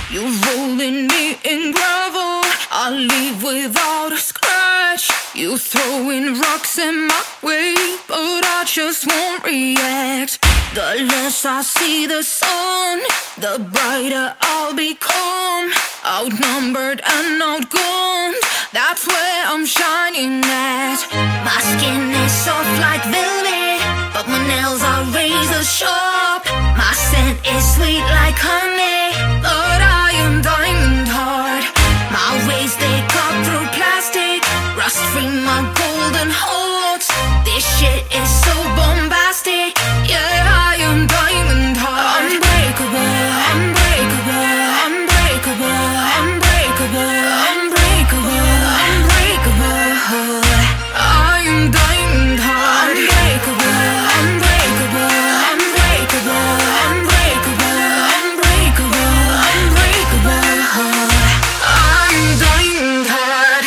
You're rolling me in gravel, I leave without a scratch. You throwing rocks in my way, but I just won't react. The less I see the sun, the brighter I'll become. Outnumbered and outgunned, that's where I'm shining at. My skin is soft like velvet, but my nails are razor sharp. My scent is sweet like honey, but I am diamond hard. My ways, they cut through plastic, rust free my golden hearts. This shit is so bombastic, yeah, I am diamond hard. Unbreakable, unbreakable, unbreakable, unbreakable, unbreakable, unbreakable. I am diamond hard. Unbreakable, unbreakable, unbreakable, unbreakable, unbreakable, unbreakable. I am diamond hard.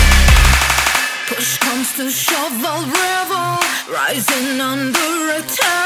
Push comes to shove, I'll revel, rising under attack.